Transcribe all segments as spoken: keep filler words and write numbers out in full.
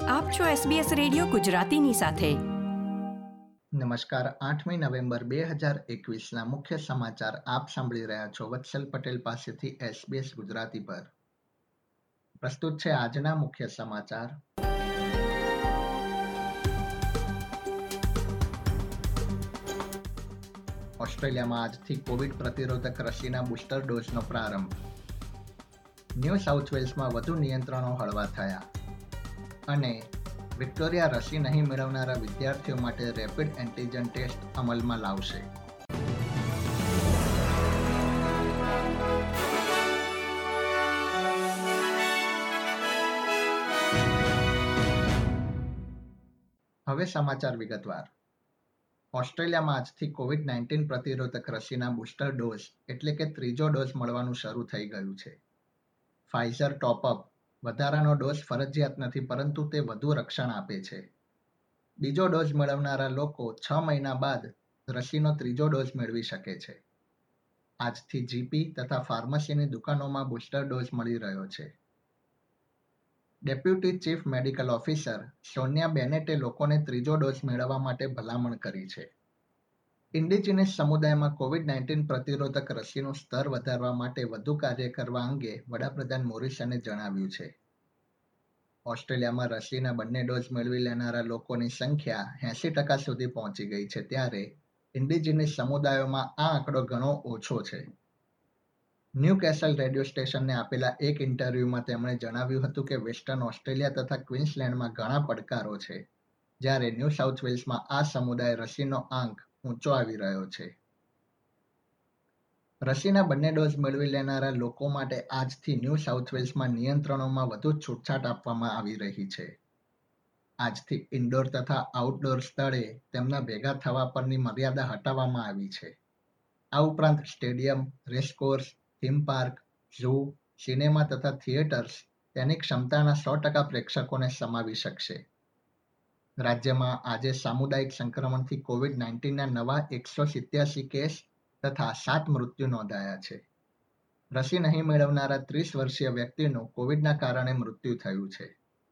આપ છો SBS radio ગુજરાતીની સાથે. નમસ્કાર. આઠમી નવેમ્બર બે હજાર એકવીસના મુખ્ય સમાચાર આપ સાંભળી રહ્યા છો વત્સલ પટેલ પાસેથી એસબીએસ ગુજરાતી પર. પ્રસ્તુત છે આજના મુખ્ય સમાચાર. ઓસ્ટ્રેલિયામાં આજથી કોવિડ પ્રતિરોધક રસીના બુસ્ટર ડોઝનો પ્રારંભ. ન્યૂ સાઉથ વેલ્સમાં વધુ નિયંત્રણો હળવા થયા. અને વિક્ટોરિયા રસી નહીં મેળવનારા વિદ્યાર્થીઓ માટે રેપિડ એન્ટીજન ટેસ્ટ અમલમાં લાવશે. હવે સમાચાર વિગતવાર. ઓસ્ટ્રેલિયામાં આજથી કોવિડ નાઇન્ટીન પ્રતિરોધક રસીના બુસ્ટર ડોઝ એટલે કે ત્રીજો ડોઝ મળવાનું શરૂ થઈ ગયું છે. ફાઇઝર ટોપઅપ વધારાનો ડોઝ ફરજિયાત નથી, પરંતુ તે વધુ રક્ષણ આપે છે. બીજો ડોઝ મેળવનારા લોકો છ મહિના બાદ રસીનો ત્રીજો ડોઝ મેળવી શકે છે. આજથી જીપી તથા ફાર્મસીની દુકાનોમાં બુસ્ટર ડોઝ મળી રહ્યો છે. Deputy chief medical officer Sonia બેનેટે લોકોને ત્રીજો ડોઝ મેળવવા માટે ભલામણ કરી છે. ઇન્ડિજિનસ સમુદાયમાં કોવિડ નાઇન્ટીન પ્રતિરોધક રસીનું સ્તર વધારવા માટે વધુ કાર્ય કરવા અંગે વડાપ્રધાન મોરિસને જણાવ્યું છે. ઓસ્ટ્રેલિયામાં રસીના બંને ડોઝ મેળવી લેનારા લોકોની સંખ્યા એંસી ટકા સુધી પહોંચી ગઈ છે, ત્યારે ઇન્ડિજિનસ સમુદાયોમાં આ આંકડો ઘણો ઓછો છે. ન્યૂ કેસલ રેડિયો સ્ટેશનને આપેલા એક ઇન્ટરવ્યુમાં તેમણે જણાવ્યું હતું કે વેસ્ટર્ન ઓસ્ટ્રેલિયા તથા ક્વીન્સલેન્ડમાં ઘણા પડકારો છે, જ્યારે ન્યૂ સાઉથ વેલ્સમાં આ સમુદાય રસીનો આંક ઊંચો આવી રહ્યો છે. રસીના બંને ડોઝ મેળવી લેનારા લોકો માટે આજથી ન્યૂ સાઉથ વેલ્સમાં નિયંત્રણોમાં વધુ છૂટછાટ આપવામાં આવી રહી છે. આજથી ઇન્ડોર તથા આઉટડોર સ્થળે તેમના ભેગા થવા પરની મર્યાદા હટાવવામાં આવી છે. આ ઉપરાંત stadium, racecourse, theme park, zoo, cinema તથા થિયેટર્સ તેની ક્ષમતાના સો ટકા પ્રેક્ષકોને સમાવી શકશે. રાજ્યમાં આજે સામુદાયિક સંક્રમણથી કોવિડ નાઇન્ટીનના નવા એકસો સિત્યાસી કેસ તથા સાત મૃત્યુ નોંધાયા છે. રસી નહીં મેળવનારા ત્રીસ વર્ષીય વ્યક્તિનું કોવિડના કારણે મૃત્યુ થયું છે.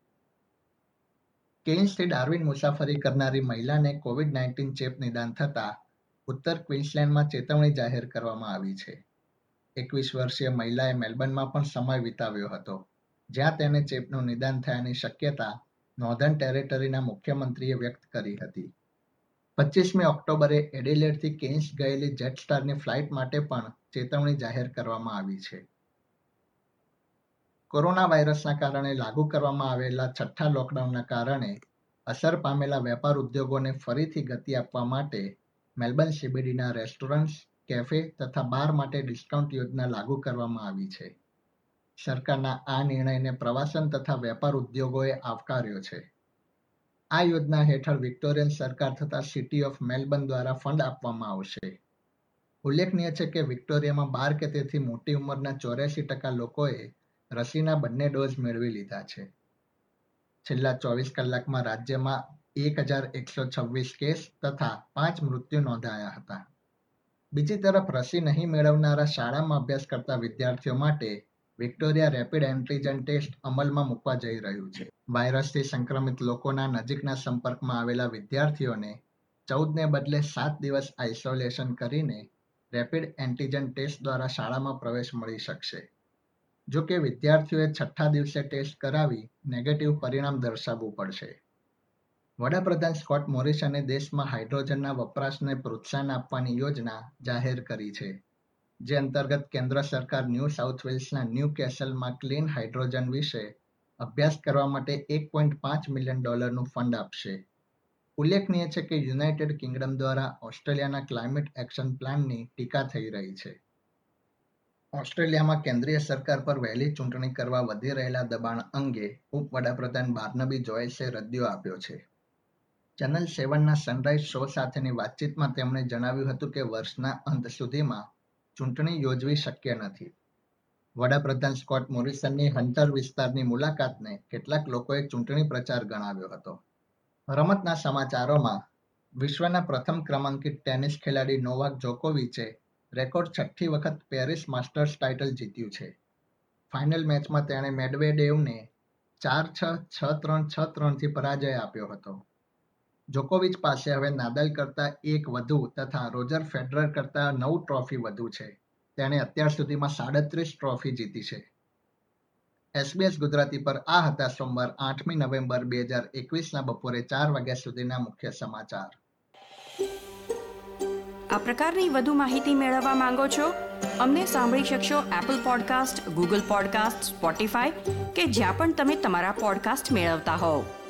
કેન્સથી ડાર્વિન મુસાફરી કરનારી મહિલાને કોવિડ નાઇન્ટીન ચેપ નિદાન થતાં ઉત્તર ક્વીન્સલેન્ડમાં ચેતવણી જાહેર કરવામાં આવી છે. એકવીસ વર્ષીય મહિલાએ મેલબર્નમાં પણ સમય વિતાવ્યો હતો, જ્યાં તેને ચેપનું નિદાન થયાની શક્યતા નોર્ધન ટેરેટરીના મુખ્યમંત્રીએ વ્યક્ત કરી હતી. પચીસમી ઓક્ટોબરે એડિલેડથી કેન્સ ગયેલી જેટસ્ટારની ફ્લાઇટ માટે પણ ચેતવણી જાહેર કરવામાં આવી છે. કોરોના વાયરસના કારણે લાગુ કરવામાં આવેલા છઠ્ઠા લોકડાઉનના કારણે અસર પામેલા વેપાર ઉદ્યોગોને ફરીથી ગતિ આપવા માટે મેલબર્ન સીબીડીના રેસ્ટોરન્ટ્સ, કેફે તથા બાર માટે ડિસ્કાઉન્ટ યોજના લાગુ કરવામાં આવી છે. સરકારના આ નિર્ણયને પ્રવાસન તથા વેપાર ઉદ્યોગોએ આવકાર્યો છે. આ યોજના હેઠળ વિક્ટોરિયન સરકાર તથા સિટી ઓફ મેલબર્ન દ્વારા ફંડ આપવામાં આવશે. ઉલ્લેખનીય છે કે વિક્ટોરિયામાં બાર કે તેથી મોટી ઉંમરના ચોર્યાસી ટકા લોકોએ રસીના બંને ડોઝ મેળવી લીધા છે. છેલ્લા ચોવીસ કલાકમાં રાજ્યમાં એક હજાર એકસો છવ્વીસ કેસ તથા પાંચ મૃત્યુ નોંધાયા હતા. બીજી તરફ રસી નહીં મેળવનારા શાળામાં અભ્યાસ કરતા વિદ્યાર્થીઓ માટે વિક્ટોરિયા રેપિડ એન્ટીજન ટેસ્ટ અમલમાં મૂકવા જઈ રહ્યું છે. વાયરસથી સંક્રમિત લોકોના નજીકના સંપર્કમાં આવેલા વિદ્યાર્થીઓને ચૌદને બદલે સાત દિવસ આઇસોલેશન કરીને રેપિડ એન્ટીજન ટેસ્ટ દ્વારા શાળામાં પ્રવેશ મળી શકશે. જો કે વિદ્યાર્થીઓએ છઠ્ઠા દિવસે ટેસ્ટ કરાવી નેગેટિવ પરિણામ દર્શાવવું પડશે. વડાપ્રધાન સ્કોટ મોરિસને દેશમાં હાઇડ્રોજનના વપરાશને પ્રોત્સાહન આપવાની યોજના જાહેર કરી છે, જે અંતર્ગત કેન્દ્ર સરકાર ન્યૂ સાઉથ વેલ્સના ન્યૂ કેસલમાં ક્લીન હાઇડ્રોજન વિશે અભ્યાસ કરવા માટે એક પોઈન્ટ પાંચ મિલિયન ડોલરનું ફંડ આપશે. ઉલ્લેખનીય છે કે યુનાઇટેડ કિંગડમ દ્વારા ઓસ્ટ્રેલિયાના ક્લાઇમેટ એક્શન પ્લાનની ટીકા થઈ રહી છે. ઓસ્ટ્રેલિયામાં કેન્દ્રીય સરકાર પર વહેલી ચૂંટણી કરવા વધી રહેલા દબાણ અંગે ઉપવડાપ્રધાન બાર્નબી જોયસે રદિયો આપ્યો છે. ચેનલ સેવનના સનરાઇઝ શો સાથેની વાતચીતમાં તેમણે જણાવ્યું હતું કે વર્ષના અંત સુધીમાં ચૂંટણી યોજવી શક્ય નથી. વડાપ્રધાન સ્કોટ મોરિસનની હન્ટર વિસ્તારની મુલાકાતને કેટલાક લોકોએ ચૂંટણી પ્રચાર ગણાવ્યો હતો. રમતના સમાચારોમાં વિશ્વના પ્રથમ ક્રમાંકિત ટેનિસ ખેલાડી નોવાક જોકોવિચે રેકોર્ડ છઠ્ઠી વખત પેરિસ માસ્ટર્સ ટાઇટલ જીત્યું છે. ફાઇનલ મેચમાં તેણે મેડવેડેવને ચાર છ, છ ત્રણ, છ ત્રણથી પરાજય આપ્યો હતો. જોકોવિચ પાસે હવે નાદાલ કરતા એક વધુ તથા રોજર ફેડરર કરતા નવ ટ્રોફી વધુ છે. તેણે અત્યાર સુધીમાં સાડત્રીસ ટ્રોફી જીતી છે. એસબીએસ ગુજરાતી પર આ હતા સોમવાર આઠમી નવેમ્બર બે હજાર એકવીસના બપોરે ચાર વાગ્યા સુધીના મુખ્ય સમાચાર. આ પ્રકારની વધુ માહિતી મેળવવા માંગો છો? અમને સાંભળી શકશો Apple podcast, Google podcast, Spotify કે જ્યાં પણ તમે તમારા પોડકાસ્ટ મેળવતા હોવ.